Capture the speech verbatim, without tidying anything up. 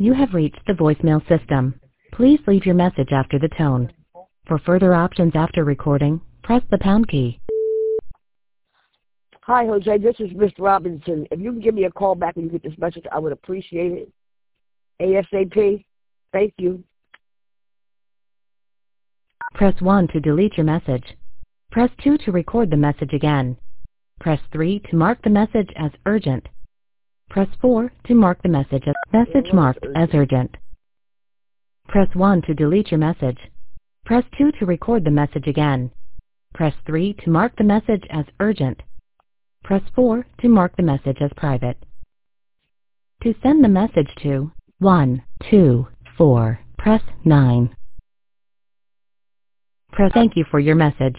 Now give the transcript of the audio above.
You have reached the voicemail system. Please leave your message after the tone. For further options after recording, press the pound key. Hi, Jose. This is Mister Robinson. If you can give me a call back when you get this message, I would appreciate it. ASAP. Thank you. Press one to delete your message. Press two to record the message again. Press three to mark the message as urgent. Press four to mark the message as message marked as urgent. Press one to delete your message. Press two to record the message again. Press three to mark the message as urgent. Press four to mark the message as private. To send the message to one two four, press nine. Press thank you for your message.